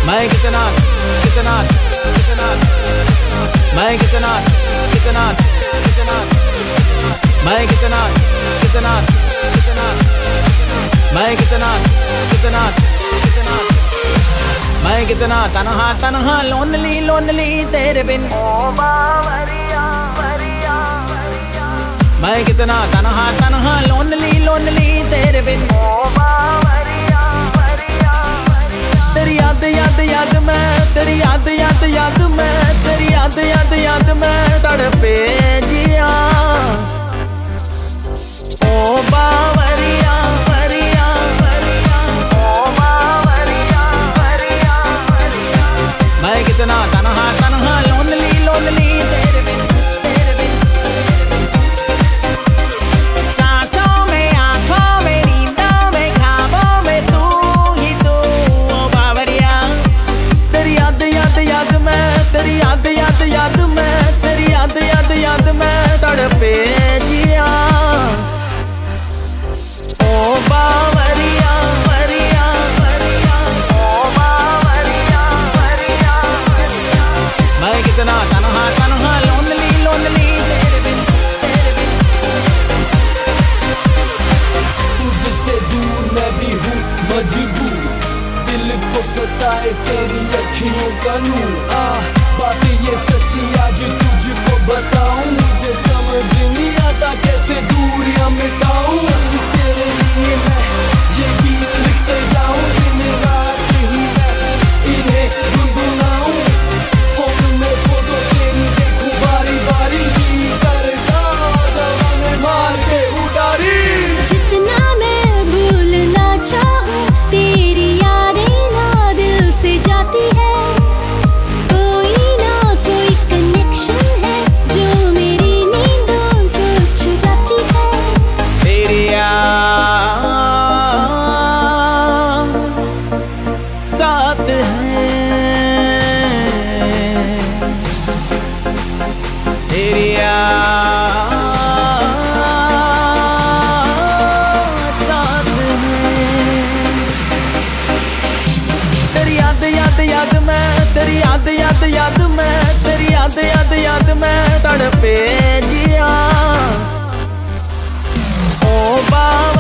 मैं कितना कितना कितना मैं कितना कितना कितना मैं कितना कितना कितना मैं कितना कितना कितना मैं कितना तन्हा तन्हा लोनली लोनली तेरे बिन मैं कितना तन्हा तन्हा लोनली लोनली तेरे बिन तेरी याद याद याद मैं तेरी याद याद याद मैं तेरी याद याद याद मैं तड़पे जिया ओ बावरिया वरिया वरिया ओ बावरिया वरिया वरिया मैं कितना तन्हा तन्हा लोनली लोनली तेरे बिन सांसों में आंखों में नींदों में ख्वाबों में तू ही तू ओ बावरिया तेरी याद याद याद मैं तेरी याद याद याद मैं तेरी याद याद याद मैं तड़पे जिया ओ बावरिया वरिया वरिया ओ बावरिया वरिया वरिया मैं कितना तन्हा तन्हा लोनली लोनली तेरे बिन तुझसे दूर मैं भी हूँ मजबूर दिल को सताए तेरी अखियों का नूर बात ये सच्ची आज तुझको बताऊं मुझे समझ नहीं आता कैसे दूरियां मिटाऊं बस तेरे लिए मैं ये गीत लिखते जाऊं दिन रात ही मैं इन्हें गुनगुनाऊं फोन में फोटो तेरी देखूं बारी बारी जी करता जवाने मार के उड़ारी जितना मैं भूलना चाहूं तेरी यादें ना दिल से जाती है कोई ना कोई कनेक्शन है जो मेरी नींदों को चुराती है तेरी याद साथ है तेरी याद साथ है तेरी याद याद याद मैं तेरी याद याद याद मैं तेरी याद याद याद मैं तड़पे जिया ओ बाबा